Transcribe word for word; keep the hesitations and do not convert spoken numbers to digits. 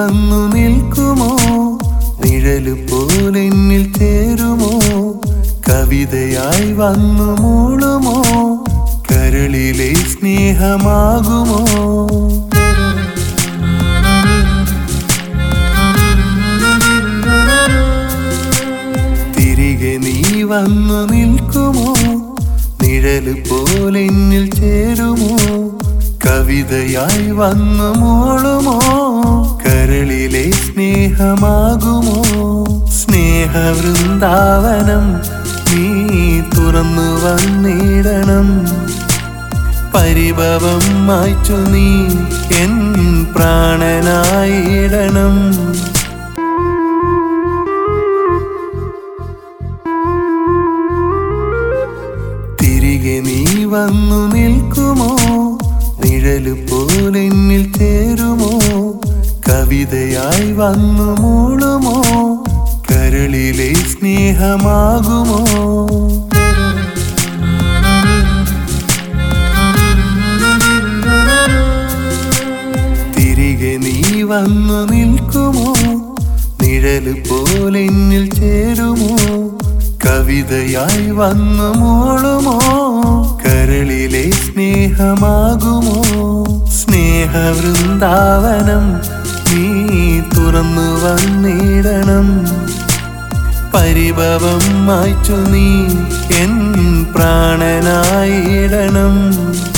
വന്നു നിൽക്കുമോ നിഴല് പോലെന്നിൽ ചേരുമോ കവിതയായി വന്നു മൂളുമോ കരളിലെ സ്നേഹമാകുമോ തിരികെ നീ വന്നു നിൽക്കുമോ നിഴല് പോലെന്നിൽ ചേരുമോ കവിതയായി വന്നു മൂളുമോ കരളിലെ സ്നേഹമാകുമോ സ്നേഹവൃന്ദാവനം നീ തുറന്നു വന്നിടണം പരിഭവം മായ്ച്ചു നീ എൻ പ്രാണനായിടണം തിരികെ നീ വന്നു നിൽക്കുമോ നിഴല് പോലെന്നിൽ ചേരുമോ കവിതയായി വന്നു മൂളുമോ കരളിലെ സ്നേഹമാകുമോ തിരികെ നീ വന്നു നിൽക്കുമോ നിഴല് പോലെന്നിൽ ചേരുമോ കവിതയായി വന്നു മൂളുമോ കരളിലെ സ്നേഹമാകുമോ സ്നേഹവൃന്ദാവനം നീ തുറന്നു വന്നിടണം പരിഭവം മായ്ച്ചു നീ എൻ പ്രാണനായിടണം